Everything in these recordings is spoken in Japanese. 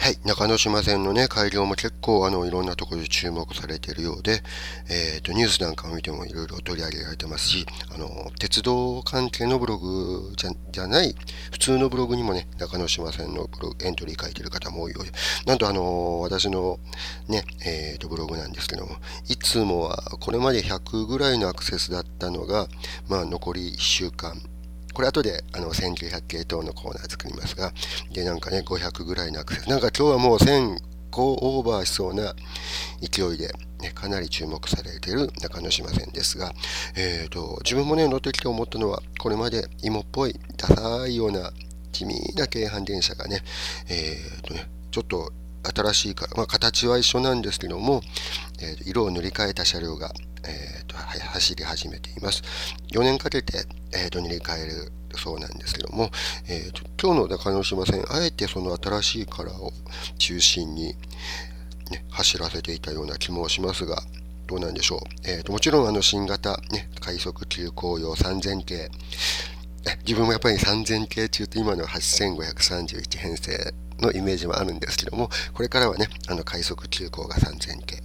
はい、中之島線のね、開業も結構いろんなところで注目されているようで、ニュースなんかを見てもいろいろ取り上げられてますし、鉄道関係のブログじゃない、普通のブログにもね、中之島線のブログ、エントリー書いてる方も多いようで、なんと私のね、ブログなんですけども、いつもはこれまで100ぐらいのアクセスだったのが、残り1週間、これ後で1900系統のコーナー作りますが、でなんかね500ぐらいのアクセス、なんか今日はもう1000個オーバーしそうな勢いで、ね、かなり注目されている中之島線ですが、自分もね乗ってきて思ったのは、これまで芋っぽいダサいような地味な京阪電車がね、ちょっと新しいから、形は一緒なんですけども、色を塗り替えた車両が、走り始めています。4年かけて、塗り替えるそうなんですけども、今日の中之島線、あえてその新しいカラーを中心に、ね、走らせていたような気もしますが、どうなんでしょう。もちろん新型、ね、快速急行用3000系、自分もやっぱり3000系中と今の8531編成のイメージはあるんですけども、これからはね、快速急行が3000系。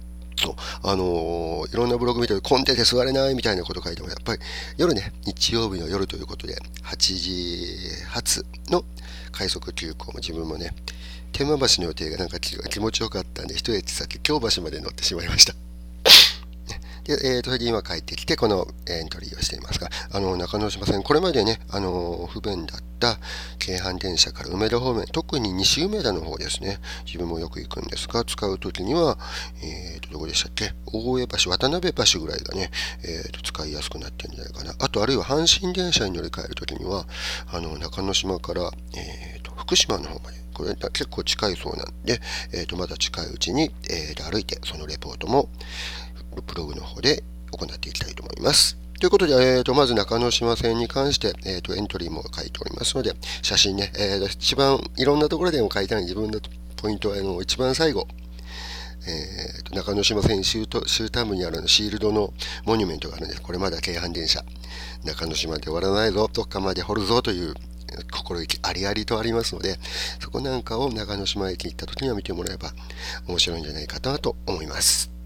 いろんなブログ見て混んでて座れないみたいなこと書いても、やっぱり夜ね、日曜日の夜ということで、8時発の快速急行も自分もね、天満橋の予定がなんか気持ちよかったんで、一駅先、京橋まで乗ってしまいました。で、それで今帰ってきて、このエントリーをしていますが、中之島線、これまでね、不便だった京阪電車から梅田方面、特に西梅田の方ですね、自分もよく行くんですが、使うときには、どこでしたっけ、大江橋、渡辺橋ぐらいがね、使いやすくなってるんじゃないかな。あと、あるいは阪神電車に乗り換えるときには、中之島から、福島の方まで、これ結構近いそうなんで、まだ近いうちに、歩いてそのレポートもブログの方で行っていきたいと思います。ということで、まず中之島線に関して、エントリーも書いておりますので、写真ね、一番いろんなところでも書いたのに自分のポイントは一番最後、中之島線終端部にあるシールドのモニュメントがあるんです。これまだ京阪電車、中之島で終わらないぞ、どっかまで掘るぞという心意気ありありとありますので、そこなんかを中之島駅に行った時には見てもらえば面白いんじゃないかなと思います。